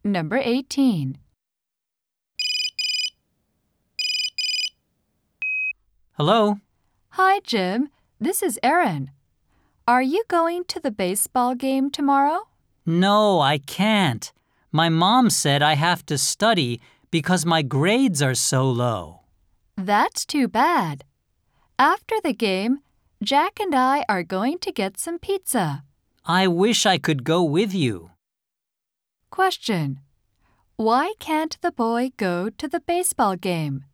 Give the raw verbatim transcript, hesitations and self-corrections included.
Number eighteen. Hello? Hi, Jim. This is Erin. Are you going to the baseball game tomorrow? No, I can't. My mom said I have to study because my grades are so low. That's too bad. After the game, Jack and I are going to get some pizza. I wish I could go with you. Question. Why can't the boy go to the baseball game?